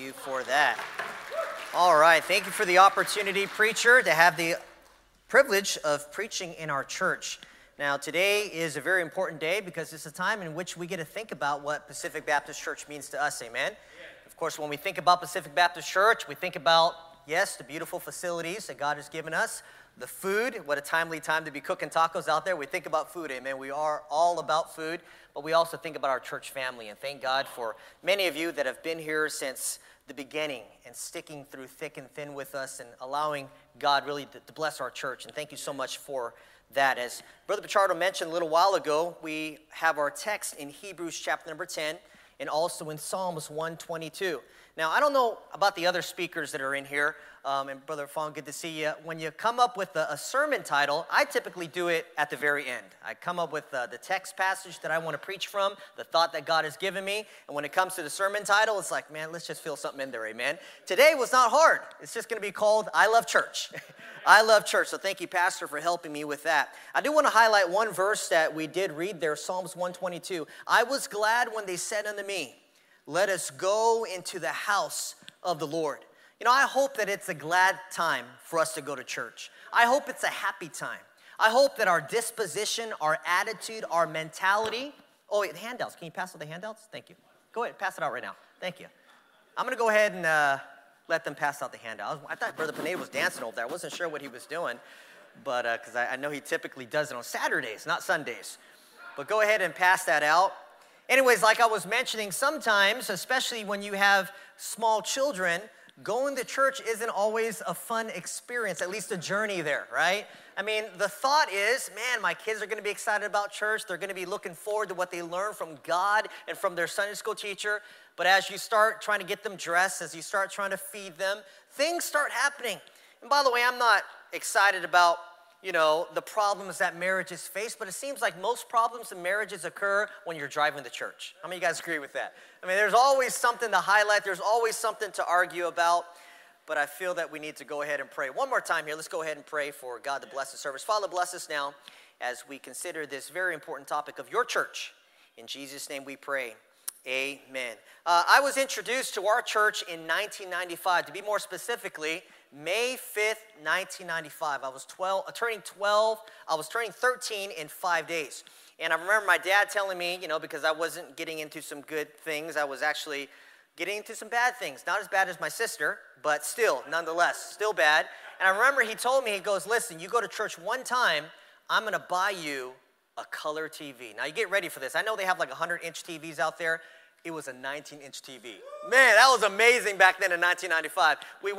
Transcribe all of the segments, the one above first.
you for that. All right, thank you for the opportunity, preacher, to have the privilege of preaching in our church. Now, today is a very important day because it's a time in which we get to think about what Pacific Baptist Church means to us, amen? Of course, when we think about Pacific Baptist Church, we think about, yes, the beautiful facilities that God has given us, the food, what a timely time to be cooking tacos out there. We think about food, amen. We are all about food, but we also think about our church family, and thank God for many of you that have been here since the beginning and sticking through thick and thin with us and allowing God really to bless our church, and thank you so much for that. As Brother Pichardo mentioned a little while ago, we have our text in Hebrews chapter number 10 and also in Psalms 122. Now, I don't know about the other speakers that are in here, and Brother Fong, good to see you. When you come up with a sermon title, I typically do it at the very end. I come up with the text passage that I want to preach from, the thought that God has given me, and when it comes to the sermon title, it's like, man, let's just fill something in there, amen? Today was not hard. It's just going to be called I Love Church. I love church, so thank you, Pastor, for helping me with that. I do want to highlight one verse that we did read there, Psalms 122. I was glad when they said unto me, let us go into the house of the Lord. You know, I hope that it's a glad time for us to go to church. I hope it's a happy time. I hope that our disposition, our attitude, our mentality. Oh, wait, the handouts. Can you pass out the handouts? Thank you. Go ahead, pass it out right now. Thank you. I'm going to go ahead and let them pass out the handout. I thought Brother Pineda was dancing over there. I wasn't sure what he was doing, but because I know he typically does it on Saturdays, not Sundays. But go ahead and pass that out. Anyways, like I was mentioning, sometimes, especially when you have small children, going to church isn't always a fun experience, at least a journey there, right? I mean, the thought is, man, my kids are going to be excited about church. They're going to be looking forward to what they learn from God and from their Sunday school teacher. But as you start trying to get them dressed, as you start trying to feed them, things start happening. And by the way, I'm not excited about, you know, the problems that marriages face, but it seems like most problems in marriages occur when you're driving to church. How many of you guys agree with that? I mean, there's always something to highlight. There's always something to argue about, but I feel that we need to go ahead and pray. One more time here. Let's go ahead and pray for God to bless the service. Father, bless us now as we consider this very important topic of your church. In Jesus' name we pray. Amen. I was introduced to our church in 1995. To be more specifically, May 5th, 1995. I was turning 12. I was turning 13 in 5 days. And I remember my dad telling me, you know, because I wasn't getting into some good things, I was actually getting into some bad things. Not as bad as my sister, but still, nonetheless, still bad. And I remember he told me, he goes, listen, you go to church one time, I'm going to buy you a color TV. Now, you get ready for this. I know they have like 100-inch TVs out there. It was a 19-inch TV. Man, that was amazing back then in 1995.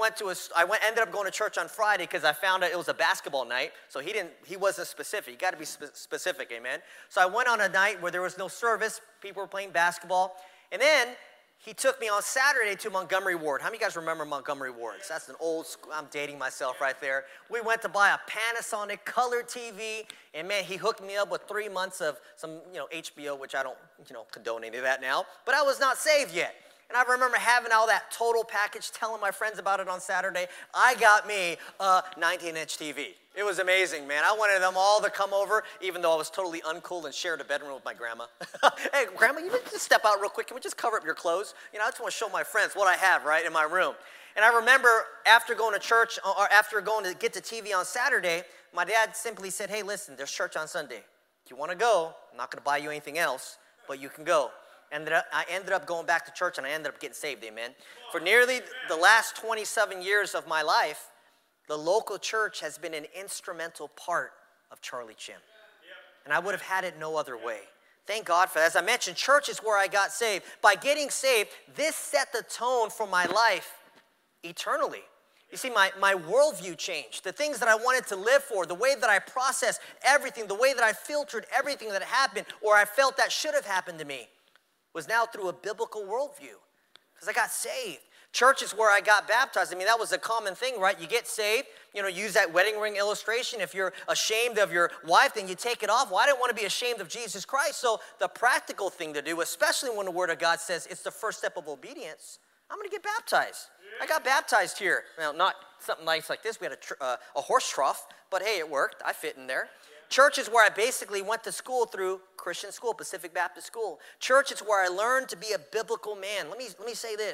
I ended up going to church on Friday because I found out it was a basketball night. So he wasn't specific. You got to be specific, amen. So I went on a night where there was no service. People were playing basketball. And then he took me on Saturday to Montgomery Ward. How many of you guys remember Montgomery Wards? That's an old school. I'm dating myself right there. We went to buy a Panasonic color TV, and man, he hooked me up with 3 months of some, HBO, which I don't, condone any of that now. But I was not saved yet. And I remember having all that total package, telling my friends about it on Saturday. I got me a 19-inch TV. It was amazing, man. I wanted them all to come over, even though I was totally uncool and shared a bedroom with my grandma. Hey, Grandma, you just step out real quick. Can we just cover up your clothes? I just want to show my friends what I have, right, in my room. And I remember after going to church, or after going to get the TV on Saturday, my dad simply said, hey, listen, there's church on Sunday. If you want to go, I'm not going to buy you anything else, but you can go. I ended up going back to church, and I ended up getting saved, amen. For nearly the last 27 years of my life, the local church has been an instrumental part of Charlie Chim. And I would have had it no other way. Thank God for that. As I mentioned, church is where I got saved. By getting saved, this set the tone for my life eternally. You see, my worldview changed. The things that I wanted to live for, the way that I processed everything, the way that I filtered everything that happened or I felt that should have happened to me was now through a biblical worldview because I got saved. Church is where I got baptized. I mean, that was a common thing, right? You get saved, use that wedding ring illustration. If you're ashamed of your wife, then you take it off. Well, I didn't want to be ashamed of Jesus Christ. So the practical thing to do, especially when the Word of God says it's the first step of obedience, I'm going to get baptized. I got baptized here. Now, not something nice like this. We had a horse trough, but hey, it worked. I fit in there. Church is where I basically went to school through Christian school, Pacific Baptist School. Church is where I learned to be a biblical man. Let me say this.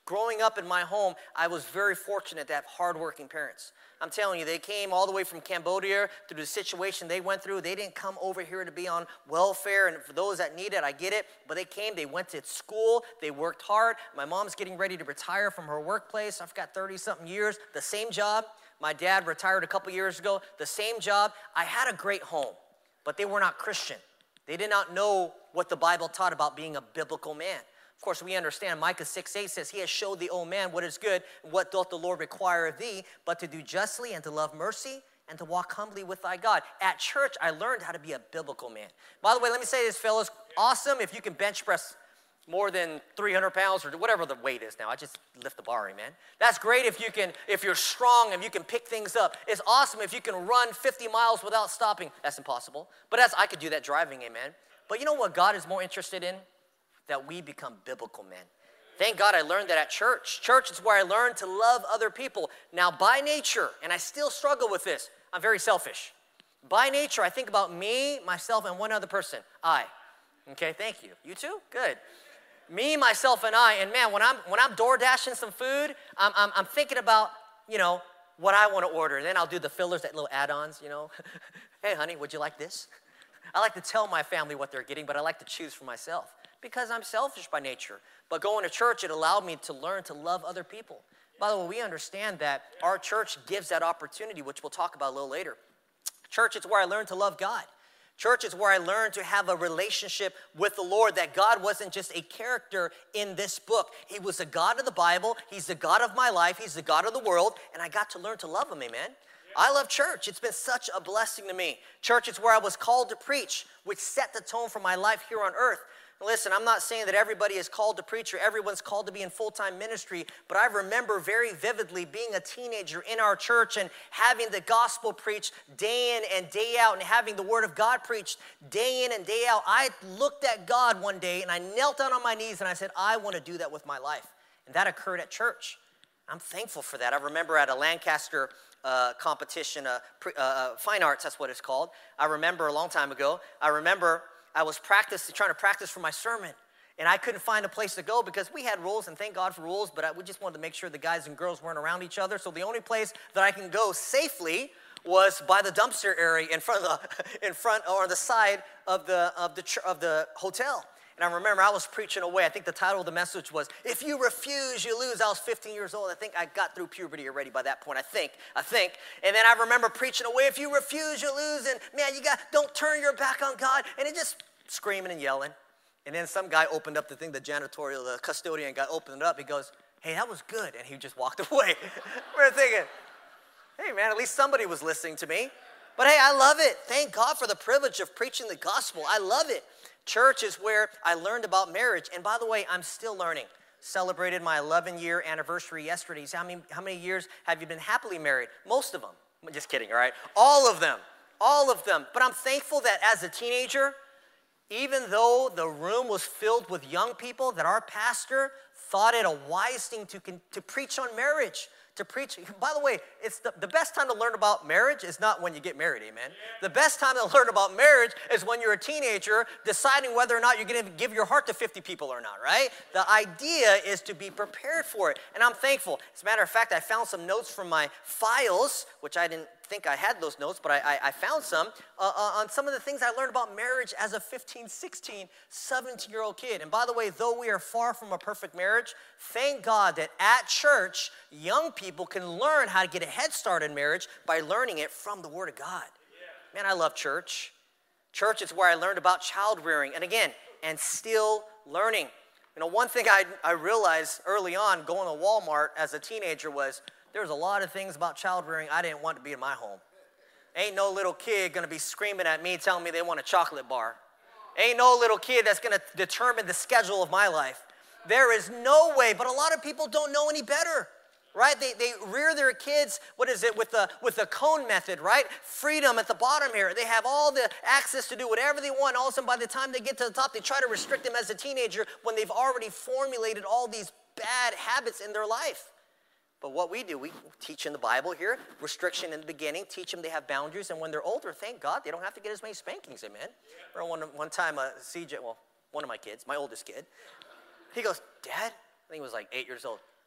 Growing up in my home, I was very fortunate to have hardworking parents. I'm telling you, they came all the way from Cambodia through the situation they went through. They didn't come over here to be on welfare, and for those that need it, I get it. But they came, they went to school, they worked hard. My mom's getting ready to retire from her workplace. I've got 30-something years, the same job. My dad retired a couple years ago, the same job. I had a great home, but they were not Christian. They did not know what the Bible taught about being a biblical man. Of course, we understand Micah 6:8 says, he has showed thee, O man, what is good, and what doth the Lord require of thee, but to do justly and to love mercy and to walk humbly with thy God. At church, I learned how to be a biblical man. By the way, let me say this, fellas. Awesome if you can bench press more than 300 pounds or whatever the weight is now. I just lift the bar, amen. That's great if you're strong and you can pick things up. It's awesome if you can run 50 miles without stopping. That's impossible. But I could do that driving, amen. But you know what God is more interested in? That we become biblical men. Thank God I learned that at church. Church is where I learned to love other people. Now, by nature, and I still struggle with this, I'm very selfish. By nature, I think about me, myself, and one other person. I. Okay, thank you. You too? Good. Me, myself, and I. And man, when I'm door dashing some food, I'm thinking about, what I want to order. And then I'll do the fillers, that little add-ons, Hey, honey, would you like this? I like to tell my family what they're getting, but I like to choose for myself because I'm selfish by nature. But going to church, it allowed me to learn to love other people. By the way, we understand that our church gives that opportunity, which we'll talk about a little later. Church is where I learned to love God. Church is where I learned to have a relationship with the Lord, that God wasn't just a character in this book. He was the God of the Bible. He's the God of my life. He's the God of the world, and I got to learn to love him, amen? I love church. It's been such a blessing to me. Church is where I was called to preach, which set the tone for my life here on earth. Listen, I'm not saying that everybody is called to preach or everyone's called to be in full-time ministry, but I remember very vividly being a teenager in our church and having the gospel preached day in and day out and having the word of God preached day in and day out. I looked at God one day and I knelt down on my knees and I said, I want to do that with my life. And that occurred at church. I'm thankful for that. I remember at a Lancaster competition, fine arts, that's what it's called. I remember a long time ago, I was trying to practice for my sermon, and I couldn't find a place to go because we had rules, and thank God for rules, but we just wanted to make sure the guys and girls weren't around each other. So the only place that I can go safely was by the dumpster area in front or the side of the hotel. And I remember I was preaching away. I think the title of the message was, If You Refuse, You Lose. I was 15 years old. I think I got through puberty already by that point, I think. And then I remember preaching away, if you refuse, you lose. And man, don't turn your back on God. And it just screaming and yelling. And then some guy opened up the custodian guy opened it up. He goes, hey, that was good. And he just walked away. We're thinking, hey man, at least somebody was listening to me. But hey, I love it. Thank God for the privilege of preaching the gospel. I love it. Church is where I learned about marriage. And by the way, I'm still learning. Celebrated my 11-year anniversary yesterday. So how many years have you been happily married? Most of them. I'm just kidding, all right? All of them. But I'm thankful that as a teenager, even though the room was filled with young people, that our pastor thought it a wise thing to preach on marriage. To preach. By the way, it's the best time to learn about marriage is not when you get married, amen? The best time to learn about marriage is when you're a teenager deciding whether or not you're going to give your heart to 50 people or not, right? The idea is to be prepared for it, and I'm thankful. As a matter of fact, I found some notes from my files, which I didn't think I had those notes, but I found some on some of the things I learned about marriage as a 15, 16, 17-year-old kid. And by the way, though we are far from a perfect marriage, thank God that at church, young people can learn how to get a head start in marriage by learning it from the Word of God. Yeah. Man, I love church. Church is where I learned about child rearing. And again, and still learning. One thing I realized early on going to Walmart as a teenager was there's a lot of things about child rearing I didn't want to be in my home. Ain't no little kid going to be screaming at me telling me they want a chocolate bar. Ain't no little kid that's going to determine the schedule of my life. There is no way, but a lot of people don't know any better, right? They rear their kids, with the cone method, right? Freedom at the bottom here. They have all the access to do whatever they want. All of a sudden, by the time they get to the top, they try to restrict them as a teenager when they've already formulated all these bad habits in their life. But what we do, we teach in the Bible here, restriction in the beginning, teach them they have boundaries, and when they're older, thank God, they don't have to get as many spankings, amen? Yeah. Remember one time, CJ, one of my kids, my oldest kid, he goes, Dad, I think he was like 8 years old,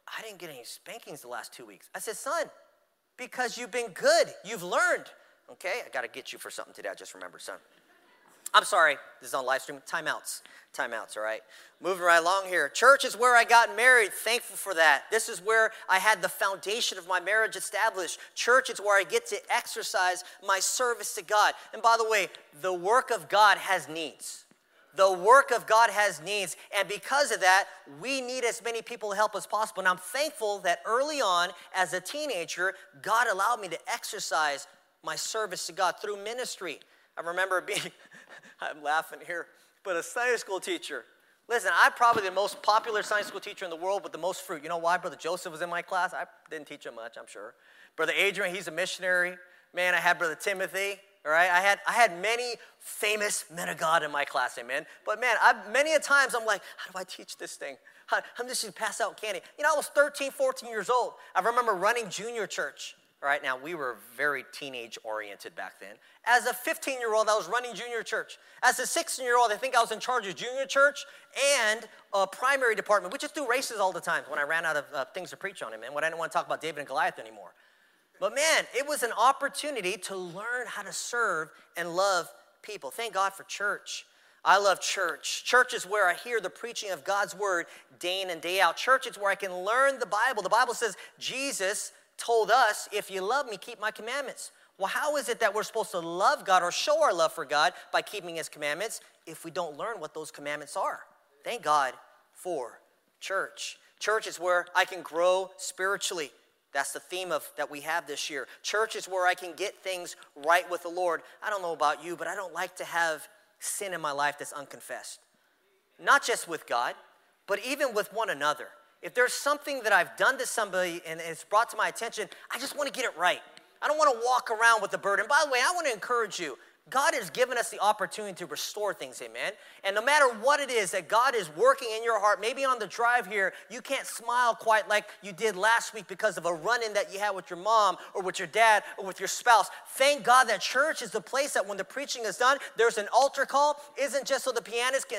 I didn't get any spankings the last 2 weeks. I said, son, because you've been good. You've learned. Okay, I got to get you for something today. I just remembered, son. I'm sorry. This is on live stream. Timeouts, all right? Moving right along here. Church is where I got married. Thankful for that. This is where I had the foundation of my marriage established. Church is where I get to exercise my service to God. And by the way, the work of God has needs. The work of God has needs, and because of that, we need as many people to help as possible. And I'm thankful that early on, as a teenager, God allowed me to exercise my service to God through ministry. I remember being, I'm laughing here, but a Sunday school teacher. Listen, I'm probably the most popular Sunday school teacher in the world with the most fruit. You know why? Brother Joseph was in my class. I didn't teach him much, I'm sure. Brother Adrian, he's a missionary. Man, I had Brother Timothy. All right, I had many famous men of God in my class, amen. But man, many a times I'm like, how do I teach this thing? I'm just going to pass out candy. You know, I was 13, 14 years old. I remember running junior church. All right, now we were very teenage-oriented back then. As a 15-year-old, I was running junior church. As a 16-year-old, I think I was in charge of junior church and a primary department. We just do races all the time when I ran out of things to preach on, amen, when I didn't want to talk about David and Goliath anymore. But man, it was an opportunity to learn how to serve and love people. Thank God for church. I love church. Church is where I hear the preaching of God's word day in and day out. Church is where I can learn the Bible. The Bible says Jesus told us, if you love me, keep my commandments. Well, how is it that we're supposed to love God or show our love for God by keeping his commandments if we don't learn what those commandments are? Thank God for church. Church is where I can grow spiritually. That's the theme that we have this year. Church is where I can get things right with the Lord. I don't know about you, but I don't like to have sin in my life that's unconfessed. Not just with God, but even with one another. If there's something that I've done to somebody and it's brought to my attention, I just want to get it right. I don't want to walk around with the burden. By the way, I want to encourage you. God has given us the opportunity to restore things, amen? And no matter what it is that God is working in your heart, maybe on the drive here, you can't smile quite like you did last week because of a run-in that you had with your mom or with your dad or with your spouse. Thank God that church is the place that when the preaching is done, there's an altar call. Isn't just so the pianist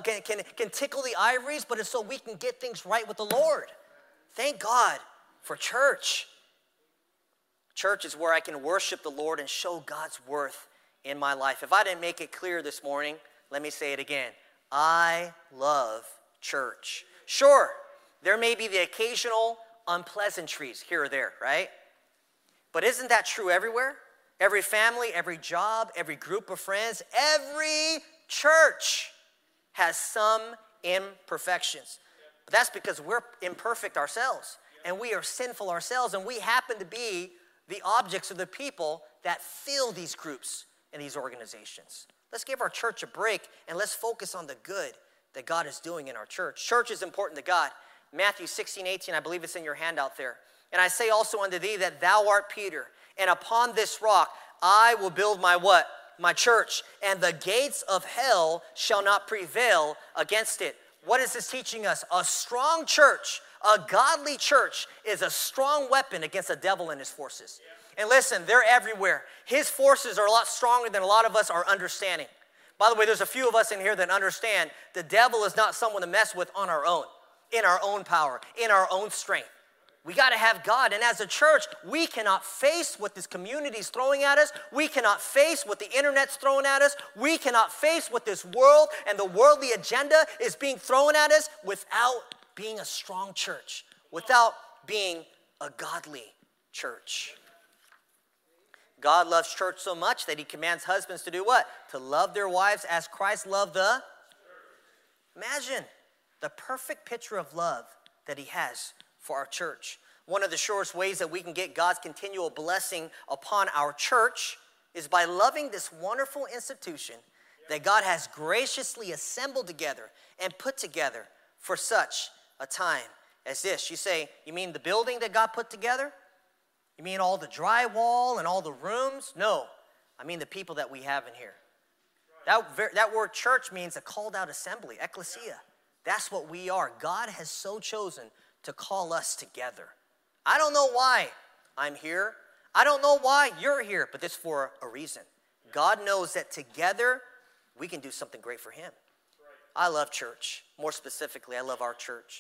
can tickle the ivories, but it's so we can get things right with the Lord. Thank God for church. Church is where I can worship the Lord and show God's worth in my life. If I didn't make it clear this morning, let me say it again. I love church. Sure, there may be the occasional unpleasantries here or there, right? But isn't that true everywhere? Every family, every job, every group of friends, every church has some imperfections. But that's because we're imperfect ourselves, and we are sinful ourselves, and we happen to be the objects of the people that fill these groups and these organizations. Let's give our church a break and let's focus on the good that God is doing in our church. Church is important to God. Matthew 16:18, I believe it's in your handout there. And I say also unto thee that thou art Peter, and upon this rock I will build my what? My church, and the gates of hell shall not prevail against it. What is this teaching us? A strong church, a godly church, is a strong weapon against the devil and his forces. And listen, they're everywhere. His forces are a lot stronger than a lot of us are understanding. By the way, there's a few of us in here that understand the devil is not someone to mess with on our own, in our own power, in our own strength. We got to have God. And as a church, we cannot face what this community is throwing at us. We cannot face what the internet's throwing at us. We cannot face what this world and the worldly agenda is being thrown at us without being a strong church, without being a godly church. God loves church so much that he commands husbands to do what? To love their wives as Christ loved the church. Imagine the perfect picture of love that he has for our church. One of the surest ways that we can get God's continual blessing upon our church is by loving this wonderful institution that God has graciously assembled together and put together for such a time as this. You say, you mean the building that God put together? You mean all the drywall and all the rooms? No, I mean the people that we have in here. That word church means a called out assembly, ecclesia. That's what we are. God has so chosen to call us together. I don't know why I'm here. I don't know why you're here, but this is for a reason. God knows that together we can do something great for him. I love church. More specifically, I love our church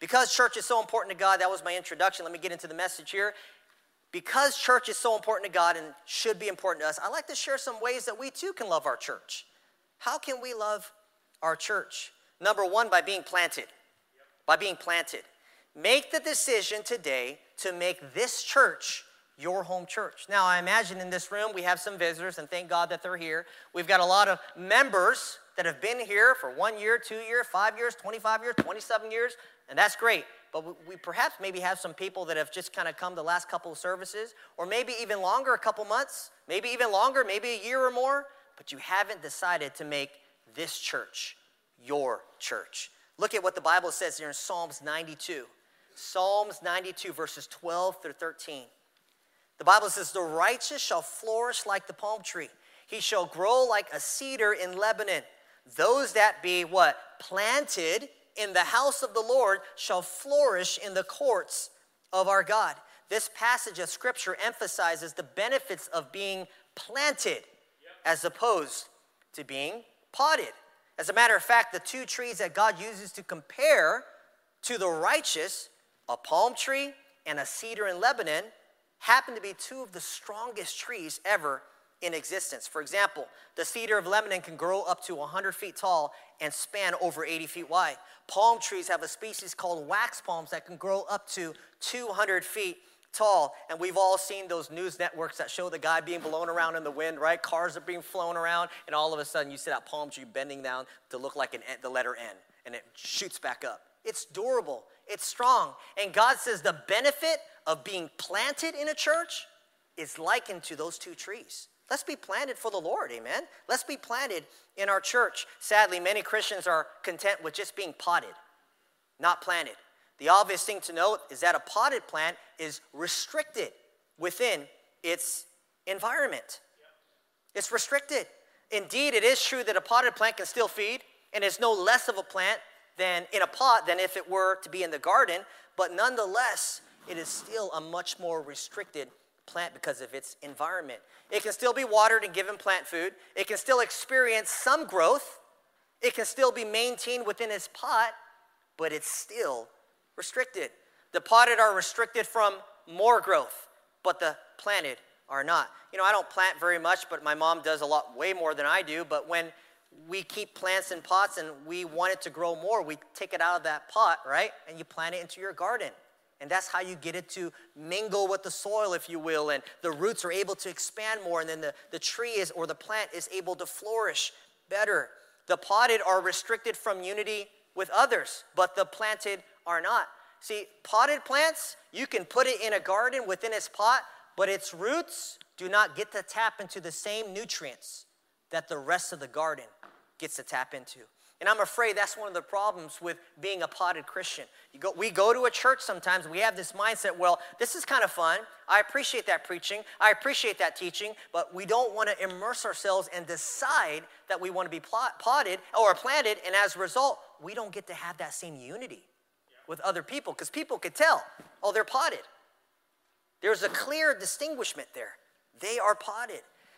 Because church is so important to God, that was my introduction. Let me get into the message here. Because church is so important to God and should be important to us, I'd like to share some ways that we too can love our church. How can we love our church? Number one, by being planted. By being planted. Make the decision today to make this church your home church. Now, I imagine in this room we have some visitors, and thank God that they're here. We've got a lot of members that have been here for 1 year, 2 years, 5 years, 25 years, 27 years, and that's great. But we perhaps maybe have some people that have just kind of come the last couple of services, or maybe even longer, a couple months, maybe even longer, maybe a year or more, but you haven't decided to make this church your church. Look at what the Bible says here in Psalms 92. Psalms 92, verses 12 through 13. The Bible says, the righteous shall flourish like the palm tree. He shall grow like a cedar in Lebanon. Those that be what? Planted in the house of the Lord shall flourish in the courts of our God. This passage of Scripture emphasizes the benefits of being planted as opposed to being potted. As a matter of fact, the two trees that God uses to compare to the righteous, a palm tree and a cedar in Lebanon, happen to be two of the strongest trees ever in existence. For example, the cedar of Lebanon can grow up to 100 feet tall and span over 80 feet wide. Palm trees have a species called wax palms that can grow up to 200 feet tall. And we've all seen those news networks that show the guy being blown around in the wind, right? Cars are being flown around, and all of a sudden you see that palm tree bending down to look like the letter N, and it shoots back up. It's durable. It's strong. And God says the benefit of being planted in a church is likened to those two trees. Let's be planted for the Lord, amen? Let's be planted in our church. Sadly, many Christians are content with just being potted, not planted. The obvious thing to note is that a potted plant is restricted within its environment. It's restricted. Indeed, it is true that a potted plant can still feed, and it's no less of a plant than in a pot than if it were to be in the garden, but nonetheless, it is still a much more restricted plant because of its environment. It can still be watered and given plant food. It can still experience some growth. It can still be maintained within its pot, but it's still restricted. The potted are restricted from more growth, but the planted are not. You know, I don't plant very much, but my mom does a lot, way more than I do. But when we keep plants in pots and we want it to grow more, we take it out of that pot, right? And you plant it into your garden. And that's how you get it to mingle with the soil, if you will, and the roots are able to expand more, and then the tree is, or the plant is able to flourish better. The potted are restricted from unity with others, but the planted are not. See, potted plants, you can put it in a garden within its pot, but its roots do not get to tap into the same nutrients that the rest of the garden gets to tap into. And I'm afraid that's one of the problems with being a potted Christian. We go to a church sometimes, we have this mindset, well, this is kind of fun. I appreciate that preaching. I appreciate that teaching, but we don't want to immerse ourselves and decide that we want to be potted or planted, and as a result, we don't get to have that same unity with other people because people could tell, oh, they're potted. There's a clear distinguishment there. They are potted.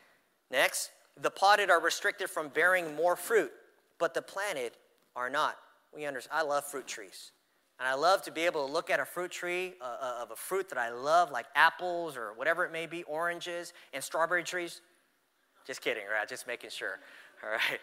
Next, the potted are restricted from bearing more fruit, but the planted are not. I love fruit trees. And I love to be able to look at a fruit tree of a fruit that I love, like apples or whatever it may be, oranges and strawberry trees. Just kidding, right? Just making sure. All right.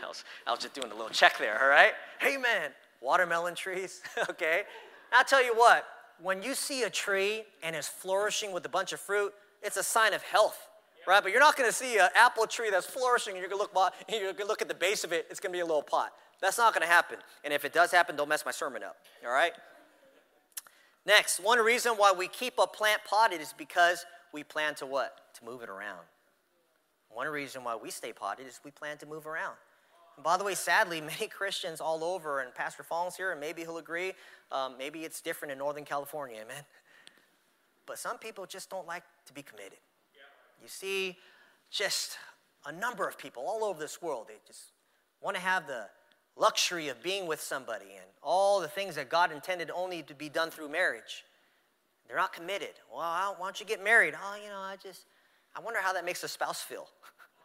I was just doing a little check there, all right? Amen. Watermelon trees, okay? I'll tell you what, when you see a tree and it's flourishing with a bunch of fruit, it's a sign of health. Right, but you're not going to see an apple tree that's flourishing and you're going to look at the base of it, it's going to be a little pot. That's not going to happen. And if it does happen, don't mess my sermon up, all right? Next, one reason why we keep a plant potted is because we plan to what? To move it around. One reason why we stay potted is we plan to move around. And by the way, sadly, many Christians all over, and Pastor Fallon's here, and maybe he'll agree, maybe it's different in Northern California, amen? But some people just don't like to be committed. You see just a number of people all over this world. They just want to have the luxury of being with somebody and all the things that God intended only to be done through marriage. They're not committed. Well, why don't you get married? Oh, I wonder how that makes a spouse feel.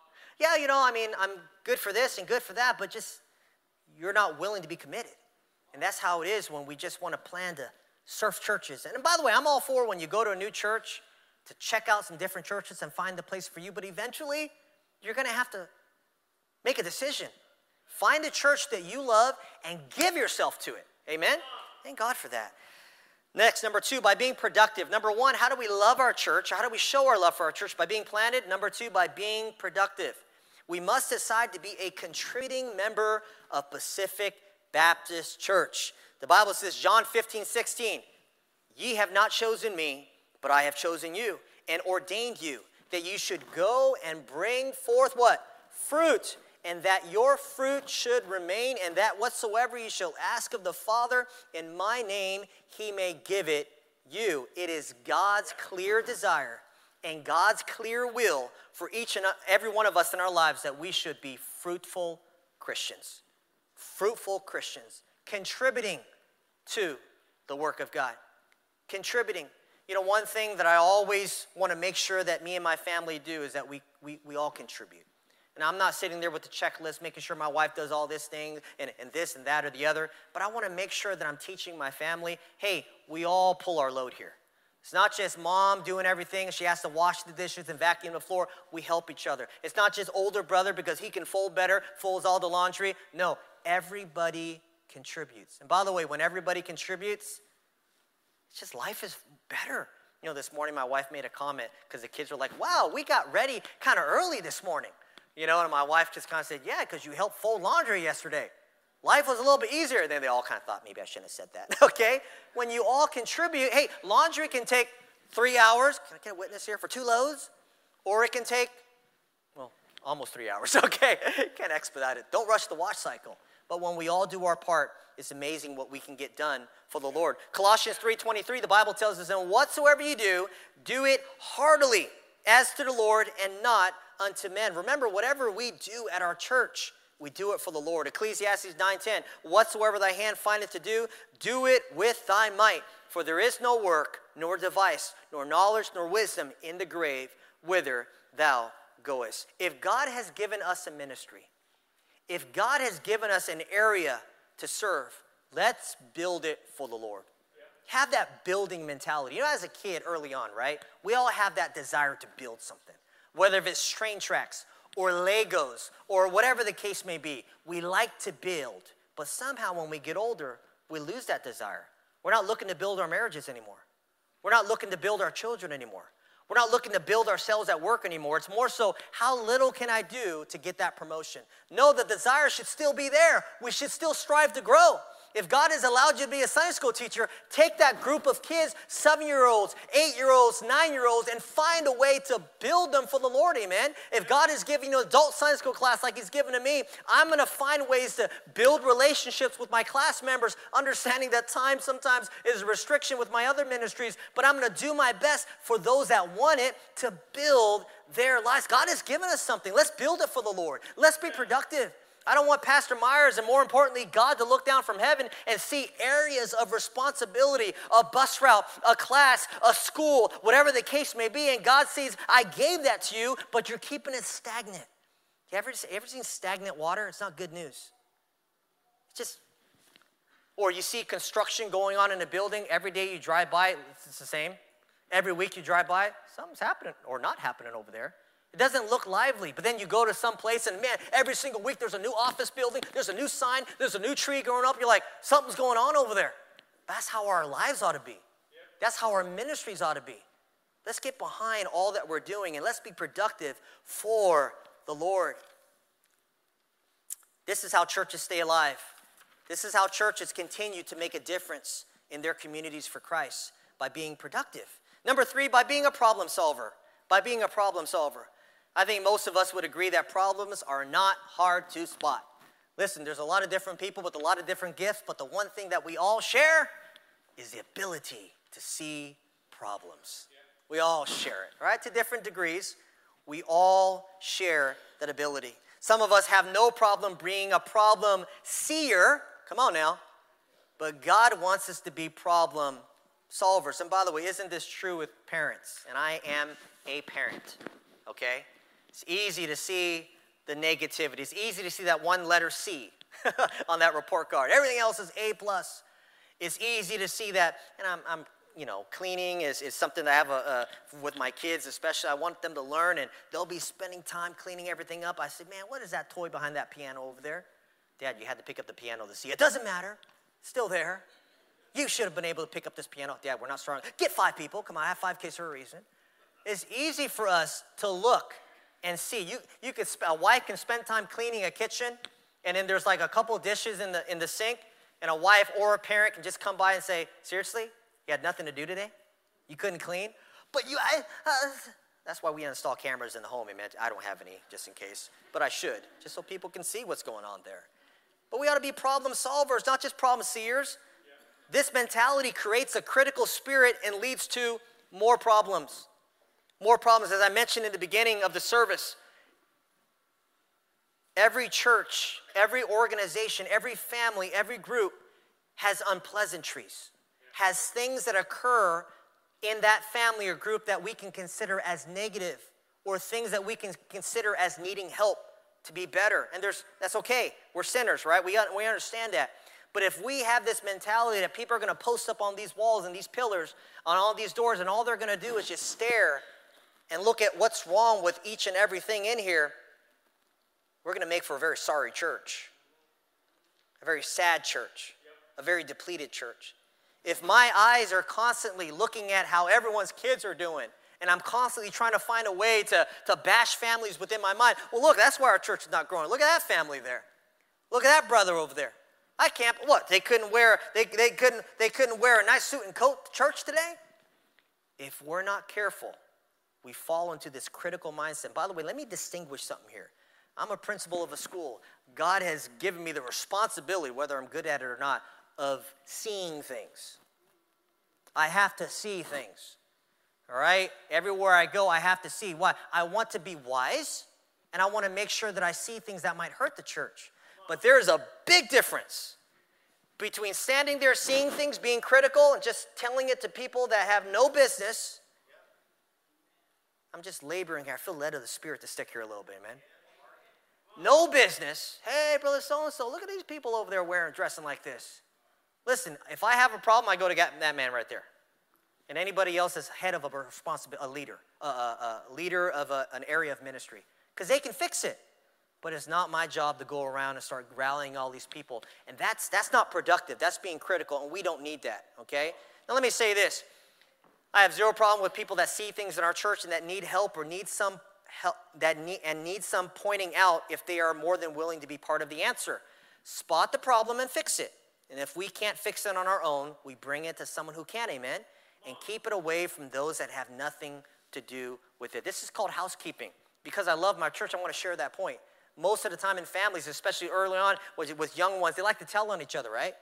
Yeah, I'm good for this and good for that, but just you're not willing to be committed. And that's how it is when we just want to plan to surf churches. And by the way, I'm all for when you go to a new church to check out some different churches and find the place for you. But eventually, you're going to have to make a decision. Find a church that you love and give yourself to it. Amen? Thank God for that. Next, number 2, by being productive. Number 1, how do we love our church? How do we show our love for our church? By being planted. Number 2, by being productive. We must decide to be a contributing member of Pacific Baptist Church. The Bible says, John 15:16, ye have not chosen me, but I have chosen you and ordained you that you should go and bring forth what? Fruit. And that your fruit should remain, and that whatsoever you shall ask of the Father in my name, he may give it you. It is God's clear desire and God's clear will for each and every one of us in our lives that we should be fruitful Christians. Fruitful Christians. Contributing to the work of God. Contributing. You know, one thing that I always want to make sure that me and my family do is that we all contribute. And I'm not sitting there with the checklist, making sure my wife does all this thing and this and that or the other. But I want to make sure that I'm teaching my family, hey, we all pull our load here. It's not just mom doing everything. She has to wash the dishes and vacuum the floor. We help each other. It's not just older brother because he can fold better, folds all the laundry. No, everybody contributes. And by the way, when everybody contributes, it's just life is better. You know, this morning my wife made a comment because the kids were like, wow, we got ready kind of early this morning. You know, and my wife just kind of said, yeah, because you helped fold laundry yesterday. Life was a little bit easier. And then they all kind of thought, maybe I shouldn't have said that, okay? When you all contribute, hey, laundry can take 3 hours. Can I get a witness here for 2 loads? Or it can take, well, almost 3 hours, okay? Can't expedite it. Don't rush the wash cycle. But when we all do our part, it's amazing what we can get done for the Lord. Colossians 3:23, the Bible tells us, and whatsoever you do, do it heartily as to the Lord and not unto men. Remember, whatever we do at our church, we do it for the Lord. Ecclesiastes 9:10, whatsoever thy hand findeth to do, do it with thy might. For there is no work, nor device, nor knowledge, nor wisdom in the grave whither thou goest. If God has given us a ministry, if God has given us an area to serve, let's build it for the Lord. Have that building mentality. You know, as a kid early on, right? We all have that desire to build something. Whether if it's train tracks or Legos or whatever the case may be, we like to build. But somehow when we get older, we lose that desire. We're not looking to build our marriages anymore. We're not looking to build our children anymore. We're not looking to build ourselves at work anymore. It's more so, how little can I do to get that promotion? No, the desire should still be there. We should still strive to grow. If God has allowed you to be a Sunday school teacher, take that group of kids, 7-year-olds, 8-year-olds, 9-year-olds, and find a way to build them for the Lord, amen? If God is giving you an adult Sunday school class like he's given to me, I'm going to find ways to build relationships with my class members, understanding that time sometimes is a restriction with my other ministries, but I'm going to do my best for those that want it to build their lives. God has given us something. Let's build it for the Lord. Let's be productive. I don't want Pastor Myers and more importantly, God to look down from heaven and see areas of responsibility, a bus route, a class, a school, whatever the case may be. And God sees, I gave that to you, but you're keeping it stagnant. You ever seen stagnant water? It's not good news. It's just, or you see construction going on in a building. Every day you drive by, it's the same. Every week you drive by, something's happening or not happening over there. It doesn't look lively, but then you go to some place and man, every single week there's a new office building, there's a new sign, there's a new tree growing up. You're like, something's going on over there. That's how our lives ought to be. That's how our ministries ought to be. Let's get behind all that we're doing and let's be productive for the Lord. This is how churches stay alive. This is how churches continue to make a difference in their communities for Christ, by being productive. Number 3, by being a problem solver. By being a problem solver. I think most of us would agree that problems are not hard to spot. Listen, there's a lot of different people with a lot of different gifts, but the one thing that we all share is the ability to see problems. We all share it, right? To different degrees, we all share that ability. Some of us have no problem being a problem seer. Come on now. But God wants us to be problem solvers. And by the way, isn't this true with parents? And I am a parent, okay? It's easy to see the negativity. It's easy to see that one letter C on that report card. Everything else is A+. It's easy to see that, and I'm cleaning is something that I have with my kids especially. I want them to learn, and they'll be spending time cleaning everything up. I said, man, what is that toy behind that piano over there? Dad, you had to pick up the piano to see. It doesn't matter. It's still there. You should have been able to pick up this piano. Dad, we're not starting. Get 5 people. Come on, I have 5 kids for a reason. It's easy for us to look and see. A wife can spend time cleaning a kitchen, and then there's like a couple dishes in the sink, and a wife or a parent can just come by and say, seriously? You had nothing to do today? You couldn't clean? But that's why we install cameras in the home. I don't have any, just in case. But I should, just so people can see what's going on there. But we ought to be problem solvers, not just problem seers. This mentality creates a critical spirit and leads to more problems. More problems, as I mentioned in the beginning of the service. Every church, every organization, every family, every group has unpleasantries, has things that occur in that family or group that we can consider as negative, or things that we can consider as needing help to be better. And that's okay. We're sinners, right? We understand that. But if we have this mentality that people are going to post up on these walls and these pillars, on all these doors, and all they're going to do is just stare and look at what's wrong with each and everything in here, we're going to make for a very sorry church, a very sad church, a very depleted church. If my eyes are constantly looking at how everyone's kids are doing, and I'm constantly trying to find a way to bash families within my mind, well, look, that's why our church is not growing. Look at that family there. Look at that brother over there. I can't, what, they couldn't wear a nice suit and coat to church today? If we're not careful, we fall into this critical mindset. By the way, let me distinguish something here. I'm a principal of a school. God has given me the responsibility, whether I'm good at it or not, of seeing things. I have to see things, all right? Everywhere I go, I have to see. Why? I want to be wise, and I want to make sure that I see things that might hurt the church. But there's a big difference between standing there seeing things, being critical, and just telling it to people that have no business. I'm just laboring here. I feel led of the Spirit to stick here a little bit, man. No business. Hey, brother so-and-so, look at these people over there dressing like this. Listen, if I have a problem, I go to that man right there. And anybody else is head of a leader of an area of ministry. Because they can fix it. But it's not my job to go around and start rallying all these people. And that's not productive. That's being critical, and we don't need that, okay? Now let me say this. I have zero problem with people that see things in our church and that need help or need some help need some pointing out if they are more than willing to be part of the answer. Spot the problem and fix it. And if we can't fix it on our own, we bring it to someone who can, amen? And keep it away from those that have nothing to do with it. This is called housekeeping. Because I love my church, I want to share that point. Most of the time in families, especially early on with young ones, they like to tell on each other, right?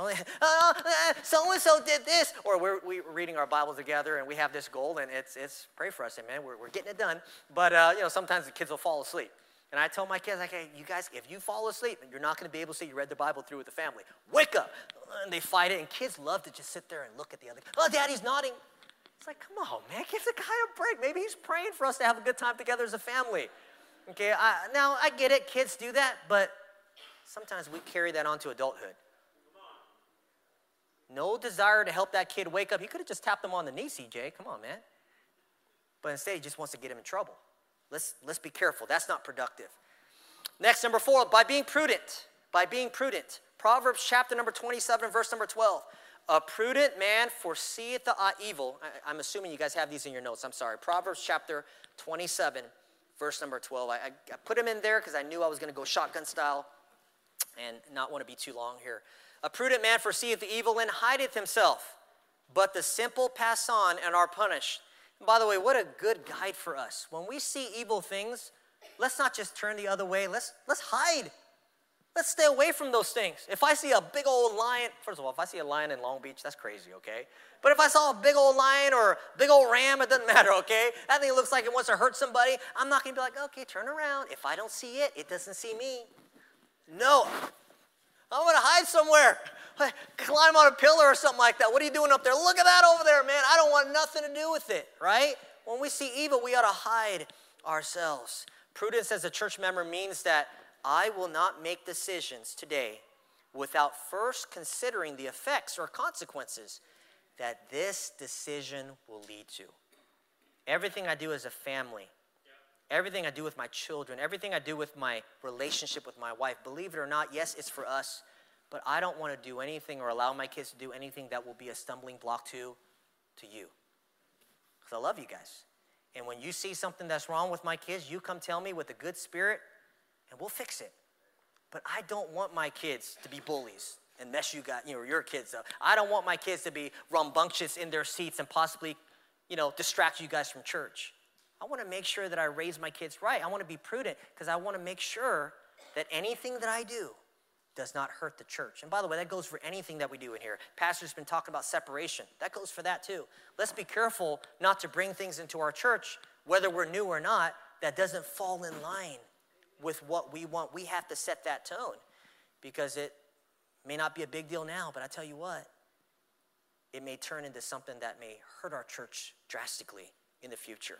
So-and-so did this. Or we're reading our Bible together, and we have this goal, and it's pray for us, amen. We're getting it done. But, sometimes the kids will fall asleep. And I tell my kids, hey, you guys, if you fall asleep, you're not going to be able to say you read the Bible through with the family. Wake up. And they fight it, and kids love to just sit there and look at the other. Oh, Daddy's nodding. It's like, come on, man, give the guy a break. Maybe he's praying for us to have a good time together as a family. Okay, now I get it, kids do that, but sometimes we carry that on to adulthood. No desire to help that kid wake up. He could have just tapped him on the knee, CJ. Come on, man. But instead, he just wants to get him in trouble. Let's be careful. That's not productive. Next, number 4, by being prudent. By being prudent. Proverbs chapter number 27, verse number 12. A prudent man foreseeth the evil. I'm assuming you guys have these in your notes. I'm sorry. Proverbs chapter 27, verse number 12. I put them in there because I knew I was going to go shotgun style and not want to be too long here. A prudent man foreseeth the evil and hideth himself, but the simple pass on and are punished. And by the way, what a good guide for us. When we see evil things, let's not just turn the other way. Let's hide. Let's stay away from those things. If I see a big old lion, first of all, if I see a lion in Long Beach, that's crazy, okay? But if I saw a big old lion or a big old ram, it doesn't matter, okay? That thing looks like it wants to hurt somebody. I'm not going to be like, okay, turn around. If I don't see it, it doesn't see me. No. I'm going to hide somewhere. Climb on a pillar or something like that. What are you doing up there? Look at that over there, man. I don't want nothing to do with it, right? When we see evil, we ought to hide ourselves. Prudence as a church member means that I will not make decisions today without first considering the effects or consequences that this decision will lead to. Everything I do as a family, everything I do with my children, everything I do with my relationship with my wife, believe it or not, yes, it's for us, but I don't want to do anything or allow my kids to do anything that will be a stumbling block to you. Because I love you guys. And when you see something that's wrong with my kids, you come tell me with a good spirit, and we'll fix it. But I don't want my kids to be bullies and mess your kids up. I don't want my kids to be rambunctious in their seats and possibly, distract you guys from church. I want to make sure that I raise my kids right. I want to be prudent because I want to make sure that anything that I do does not hurt the church. And by the way, that goes for anything that we do in here. Pastor's been talking about separation. That goes for that too. Let's be careful not to bring things into our church, whether we're new or not, that doesn't fall in line with what we want. We have to set that tone because it may not be a big deal now, but I tell you what, it may turn into something that may hurt our church drastically in the future.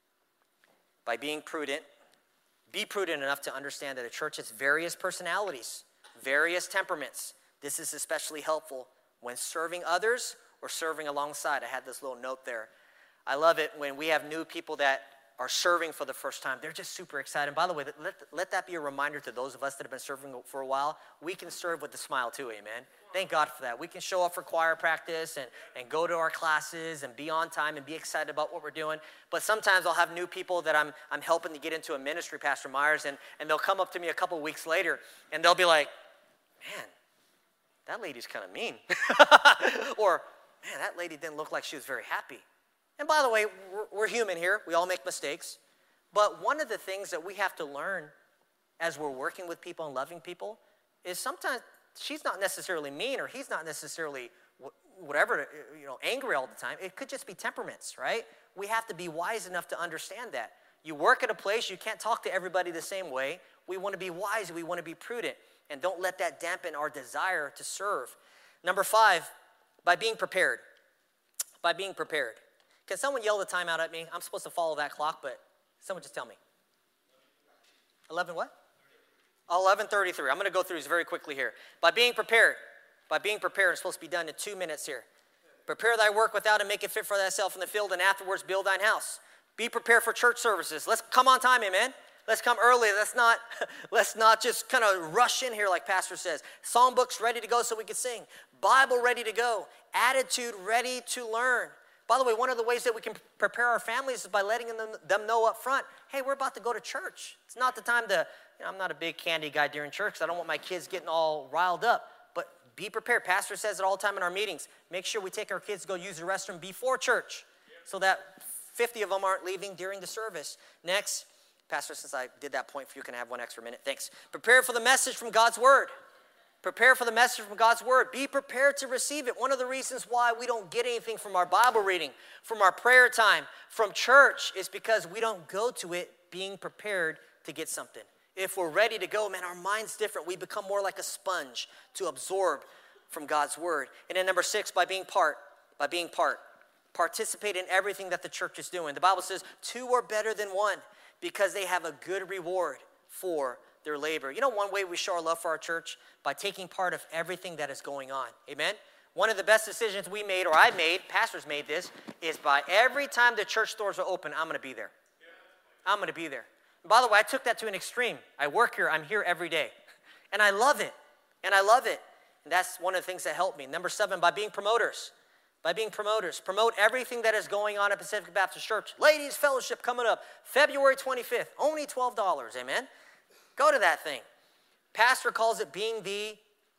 By being prudent, be prudent enough to understand that a church has various personalities, various temperaments. This is especially helpful when serving others or serving alongside. I had this little note there. I love it when we have new people that are serving for the first time. They're just super excited. And by the way, let that be a reminder to those of us that have been serving for a while. We can serve with a smile too, amen? Thank God for that. We can show up for choir practice and go to our classes and be on time and be excited about what we're doing. But sometimes I'll have new people that I'm helping to get into a ministry, Pastor Myers, and they'll come up to me a couple weeks later and they'll be like, man, that lady's kind of mean. Or, man, that lady didn't look like she was very happy. And by the way, we're human here. We all make mistakes. But one of the things that we have to learn as we're working with people and loving people is sometimes she's not necessarily mean or he's not necessarily angry all the time. It could just be temperaments, right? We have to be wise enough to understand that. You work at a place, you can't talk to everybody the same way. We want to be wise, we want to be prudent, and don't let that dampen our desire to serve. Number 5, by being prepared. By being prepared. Can someone yell the time out at me? I'm supposed to follow that clock, but someone just tell me. 11 what? 11:33. I'm going to go through these very quickly here. By being prepared. By being prepared. It's supposed to be done in 2 minutes here. Prepare thy work without and make it fit for thyself in the field, and afterwards build thine house. Be prepared for church services. Let's come on time, amen? Let's come early. Let's not just kind of rush in here like Pastor says. Psalm books ready to go so we can sing. Bible ready to go. Attitude ready to learn. By the way, one of the ways that we can prepare our families is by letting them know up front, hey, we're about to go to church. It's not the time to, I'm not a big candy guy during church because I don't want my kids getting all riled up. But be prepared. Pastor says it all the time in our meetings. Make sure we take our kids to go use the restroom before church so that 50 of them aren't leaving during the service. Next, Pastor, since I did that point for you, can I have 1 extra minute? Thanks. Prepare for the message from God's word. Prepare for the message from God's word. Be prepared to receive it. One of the reasons why we don't get anything from our Bible reading, from our prayer time, from church is because we don't go to it being prepared to get something. If we're ready to go, man, our mind's different. We become more like a sponge to absorb from God's word. And then number 6, by being part. Participate in everything that the church is doing. The Bible says 2 are better than 1 because they have a good reward for their labor. You know one way we show our love for our church? By taking part of everything that is going on. Amen? One of the best decisions we made, or I made, pastors made this, is by every time the church doors are open, I'm going to be there. I'm going to be there. And by the way, I took that to an extreme. I work here. I'm here every day. And I love it. And that's one of the things that helped me. Number 7, by being promoters. By being promoters. Promote everything that is going on at Pacific Baptist Church. Ladies Fellowship coming up February 25th. Only $12. Amen? Go to that thing. Pastor calls it being the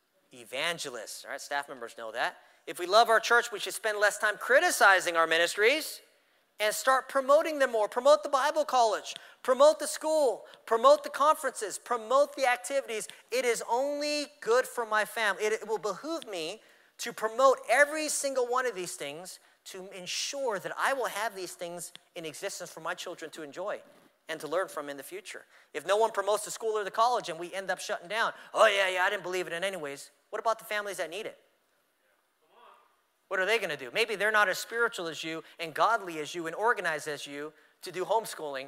evangelist. All right, staff members know that. If we love our church, we should spend less time criticizing our ministries and start promoting them more. Promote the Bible college. Promote the school. Promote the conferences. Promote the activities. It is only good for my family. It will behoove me to promote every single one of these things to ensure that I will have these things in existence for my children to enjoy and to learn from in the future. If no one promotes the school or the college and we end up shutting down, oh yeah, I didn't believe it in anyways, what about the families that need it? What are they going to do? Maybe they're not as spiritual as you and godly as you and organized as you to do homeschooling,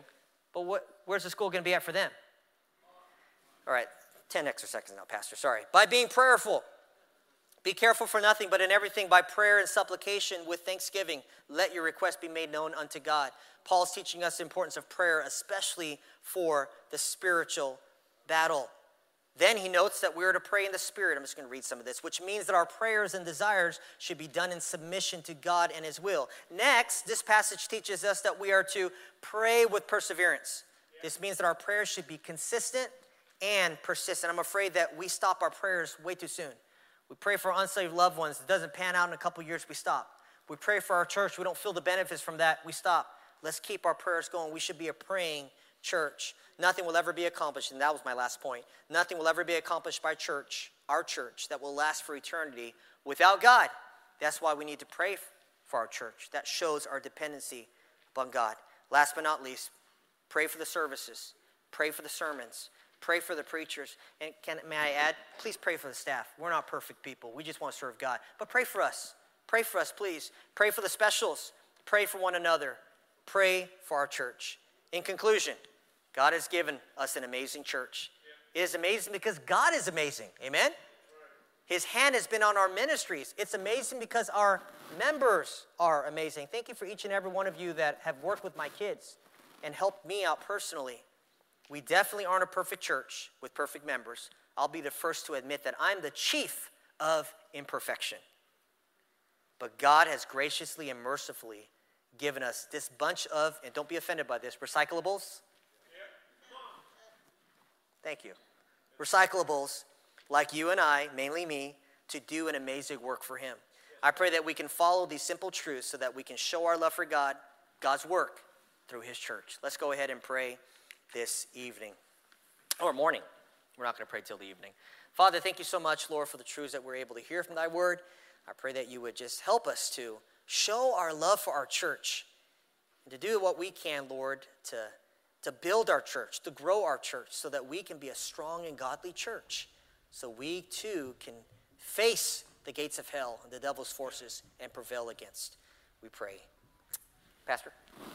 But where's the school going to be at for them? All right, 10 extra seconds now, Pastor, sorry. By being prayerful. Be careful for nothing, but in everything by prayer and supplication with thanksgiving, let your request be made known unto God. Paul's teaching us the importance of prayer, especially for the spiritual battle. Then he notes that we are to pray in the Spirit. I'm just going to read some of this, which means that our prayers and desires should be done in submission to God and his will. Next, this passage teaches us that we are to pray with perseverance. This means that our prayers should be consistent and persistent. I'm afraid that we stop our prayers way too soon. We pray for unsaved loved ones. It doesn't pan out in a couple years, we stop. We pray for our church. We don't feel the benefits from that, we stop. Let's keep our prayers going. We should be a praying church. Nothing will ever be accomplished, and that was my last point. Nothing will ever be accomplished by our church, that will last for eternity without God. That's why we need to pray for our church. That shows our dependency upon God. Last but not least, pray for the services. Pray for the sermons. Pray for the preachers. And may I add, please pray for the staff. We're not perfect people. We just want to serve God. But pray for us. Pray for us, please. Pray for the specials. Pray for one another. Pray for our church. In conclusion, God has given us an amazing church. It is amazing because God is amazing. Amen? His hand has been on our ministries. It's amazing because our members are amazing. Thank you for each and every one of you that have worked with my kids and helped me out personally. We definitely aren't a perfect church with perfect members. I'll be the first to admit that I'm the chief of imperfection. But God has graciously and mercifully given us this bunch of, and don't be offended by this, recyclables. Thank you. Recyclables like you and I, mainly me, to do an amazing work for him. I pray that we can follow these simple truths so that we can show our love for God, God's work, through his church. Let's go ahead and pray this evening, or morning. We're not going to pray till the evening. Father, thank you so much, Lord, for the truths that we're able to hear from thy word. I pray that you would just help us to show our love for our church and to do what we can, Lord, to build our church, to grow our church so that we can be a strong and godly church, so we too can face the gates of hell and the devil's forces and prevail against. We pray. Pastor?